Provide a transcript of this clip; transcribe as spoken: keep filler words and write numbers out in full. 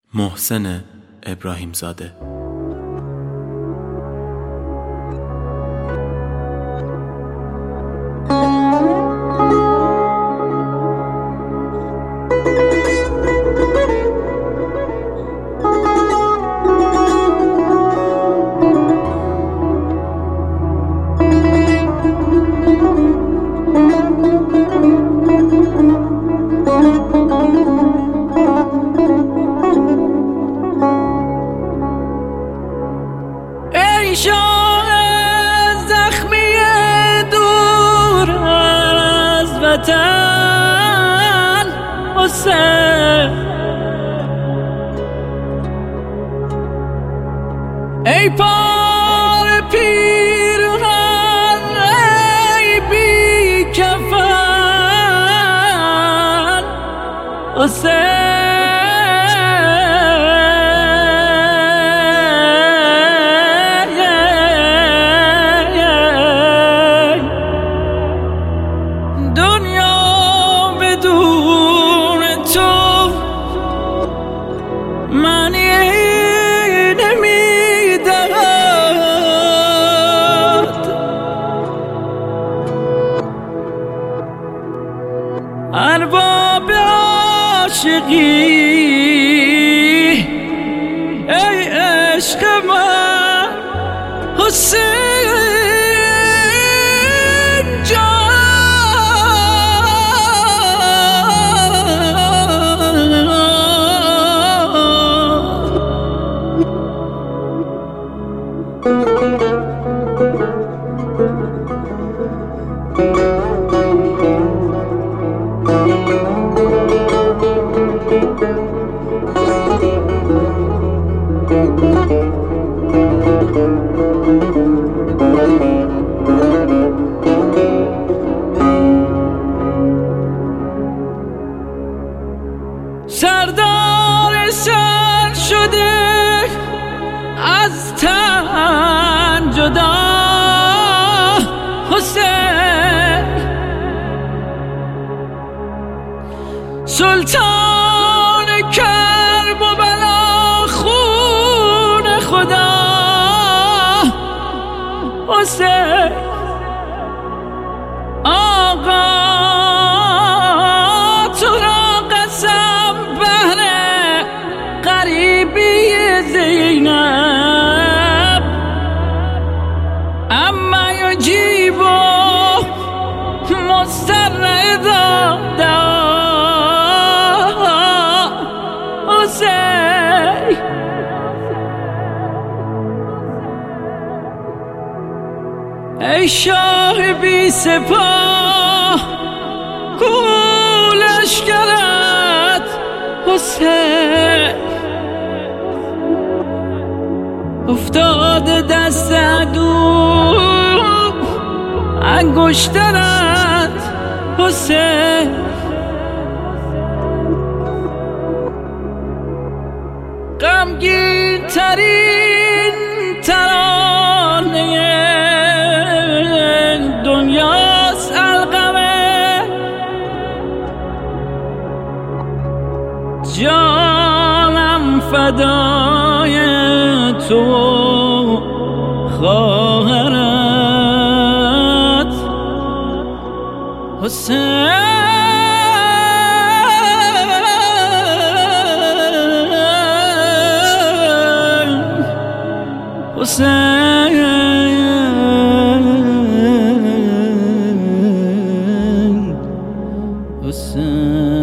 محسن ابراهیم زاده. زخمی دور از وطن حسین، ای پار پیرهن ای بی کفن حسین، معنی نمیدهد ارباب عاشقی، ای عشق من حسین جان. سردار سر شده از تن جدا حسین، سلطان کرب و بلا خون خدا حسین، آقا تو را قسم بهر غریبی زینب اما یجیب مضطر اذا دعا حسین. ای شاه بی سپاه کو لشکرت حسین، افتاده دست عدو انگشترت حسین، غمگین ترین ترانه دنیاست القمه، جانم فدای تو خواهرت حسین. حسین حسین